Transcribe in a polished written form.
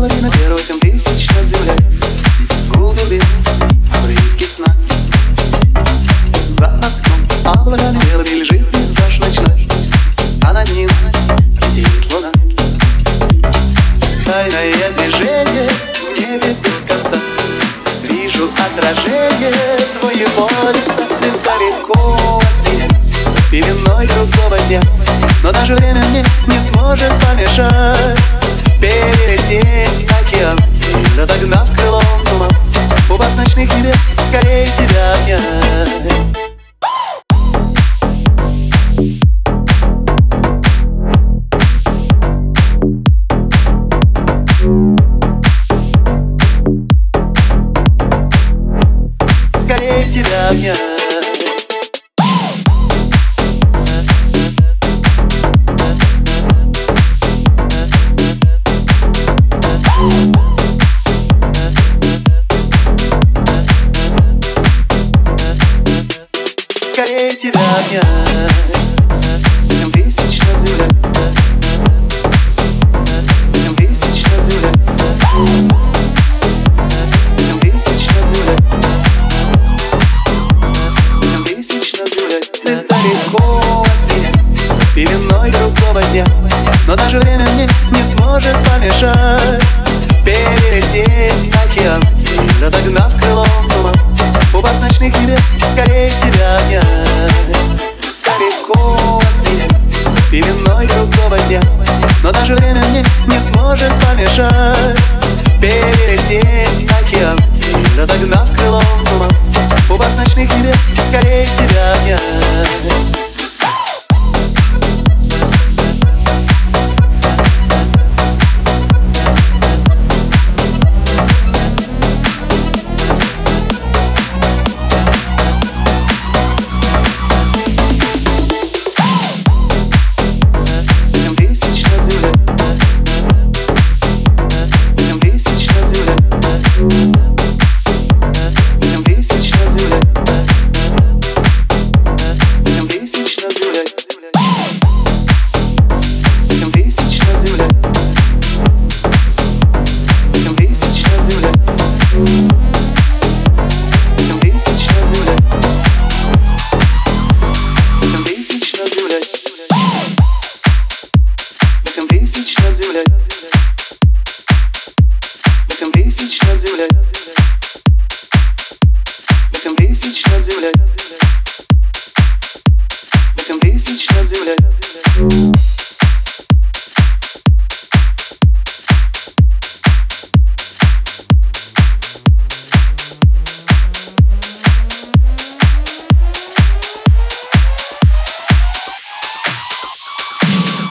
половина первого 7000 над землей. Гул турбин, обрывки сна. За окном облаками белыми лежит пейзаж ночной, а над ним летит луна. Тайное движение в небе без конца. Вижу отражение твоего лица. Ты далеко от меня, за пеленой другого дня, но даже время мне не сможет помешать перелететь океан, разогнав крылом туман. Упав с ночных небес, скорее тебя обнять. Скорее тебя обнять. Скорее тебя обнять. 7000 над землей. 7000 над землей. 7000 над землей. 7000 над землей. Ты далеко от меня, за пеленой другого дня, но даже время мне не сможет помешать перелететь океан, разогнав крылом туман. Упав с ночных небес, скорее тебя обнять. Далеко от меня, за пеленой другого дня, но даже время мне не сможет помешать перелететь океан, разогнав крылом туман. Упав с ночных небес, скорее тебя обнять. Тысяч над землей. 8000 над землей. 8000 над землей. 8000 над землей.